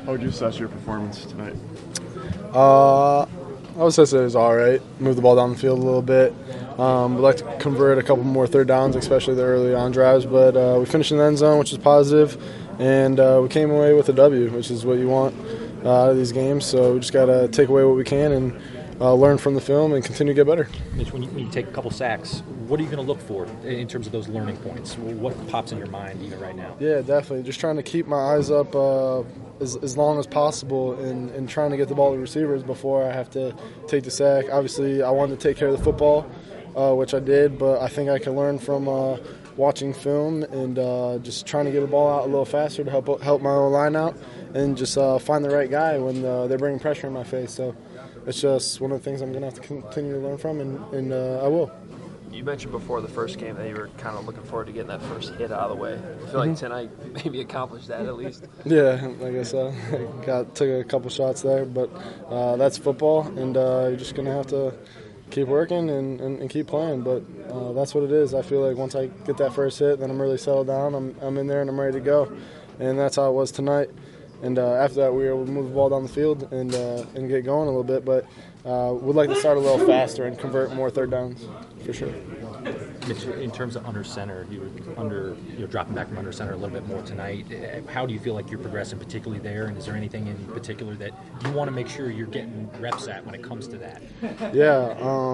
How would you assess your performance tonight? I would say it was all right. Moved the ball down the field a little bit. We'd like to convert a couple more third downs, especially the early on drives. But we finished in the end zone, which is positive, and we came away with a W, which is what you want out of these games. So we just got to take away what we can and learn from the film and continue to get better. Mitch, when you take a couple sacks, what are you going to look for in terms of those learning points? What pops in your mind even right now? Yeah, definitely. Just trying to keep my eyes up as long as possible and trying to get the ball to receivers before I have to take the sack. Obviously, I wanted to take care of the football, which I did, but I think I can learn from watching film and just trying to get the ball out a little faster to help my own line out and just find the right guy when they're bringing pressure in my face. So it's just one of the things I'm going to have to continue to learn from, and I will. You mentioned before the first game that you were kind of looking forward to getting that first hit out of the way. I feel like tonight maybe accomplished that at least. Yeah, I guess so. Took a couple shots there, but that's football, and you're just going to have to keep working and keep playing. But that's what it is. I feel like once I get that first hit, then I'm really settled down. I'm in there and I'm ready to go, and that's how it was tonight. And after that, we were able to move the ball down the field and get going a little bit. But we'd like to start a little faster and convert more third downs, for sure. Mitch, in terms of under center, you were dropping back from under center a little bit more tonight. How do you feel like you're progressing, particularly there? And is there anything in particular that you want to make sure you're getting reps at when it comes to that? Yeah,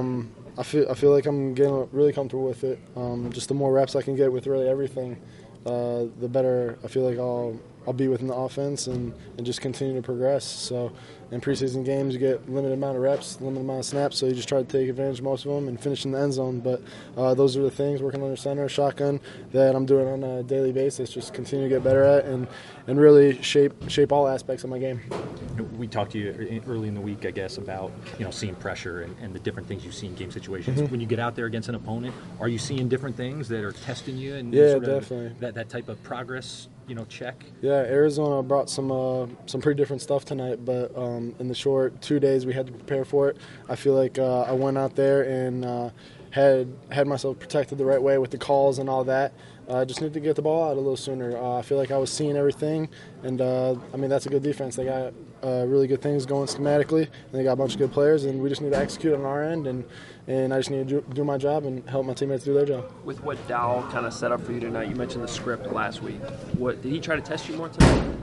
I feel like I'm getting really comfortable with it. Just the more reps I can get with really everything, the better I feel like I'll be within the offense and just continue to progress. So in preseason games, you get limited amount of reps, limited amount of snaps, so you just try to take advantage of most of them and finish in the end zone. But those are the things, working under center, shotgun, that I'm doing on a daily basis, just continue to get better at and really shape all aspects of my game. We talked to you early in the week, I guess, about seeing pressure and the different things you see in game situations. When you get out there against an opponent, are you seeing different things that are testing you? And yeah, sort of definitely. That type of progress, check? Yeah, Arizona brought some pretty different stuff tonight, but in the short 2 days we had to prepare for it. I feel like I went out there and had myself protected the right way with the calls and all that. I just need to get the ball out a little sooner. I feel like I was seeing everything, and that's a good defense. They got really good things going schematically, and they got a bunch of good players, and we just need to execute on our end, and I just need to do my job and help my teammates do their job. With what Dow kind of set up for you tonight, you mentioned the script last week. What did he try to test you more tonight?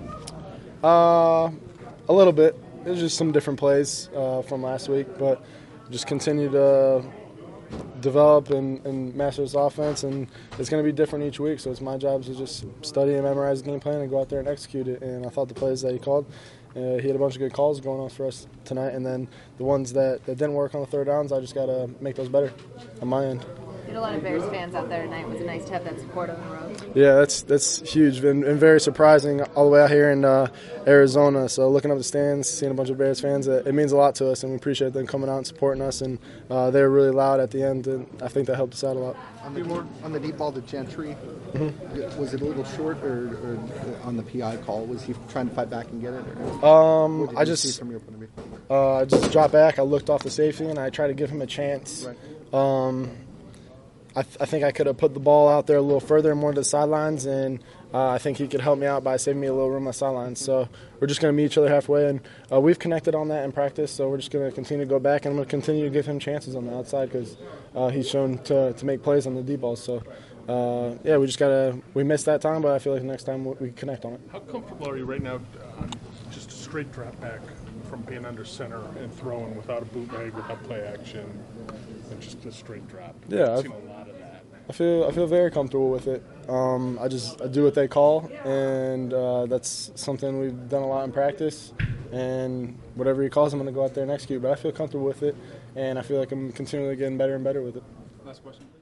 A little bit. It was just some different plays from last week, but just continue to develop and master this offense, and it's going to be different each week, so it's my job to just study and memorize the game plan and go out there and execute it. And I thought the plays that he called, he had a bunch of good calls going on for us tonight, and then the ones that didn't work on the third downs, I just got to make those better on my end. You had a lot of Bears fans out there tonight. Was it nice to have that support on the road? Yeah, that's huge and very surprising all the way out here in Arizona. So looking up the stands, seeing a bunch of Bears fans, it means a lot to us, and we appreciate them coming out and supporting us. And they were really loud at the end, and I think that helped us out a lot. On the deep ball to Gentry, was it a little short, or on the PI call, was he trying to fight back and get it? Or I just see from your point of view? I just dropped back. I looked off the safety, and I tried to give him a chance. Right. I think I could have put the ball out there a little further and more to the sidelines, and I think he could help me out by saving me a little room on the sidelines. So we're just going to meet each other halfway, and we've connected on that in practice, so we're just going to continue to go back, and I'm going to continue to give him chances on the outside because he's shown to make plays on the deep balls. So, we missed that time, but I feel like next time we connect on it. How comfortable are you right now just a straight drop back from being under center and throwing without a bootleg, without play action, and just a straight drop? Yeah, I've seen a lot of that. I feel very comfortable with it. I do what they call, and that's something we've done a lot in practice. And whatever he calls, I'm going to go out there and execute. But I feel comfortable with it, and I feel like I'm continually getting better and better with it. Last question.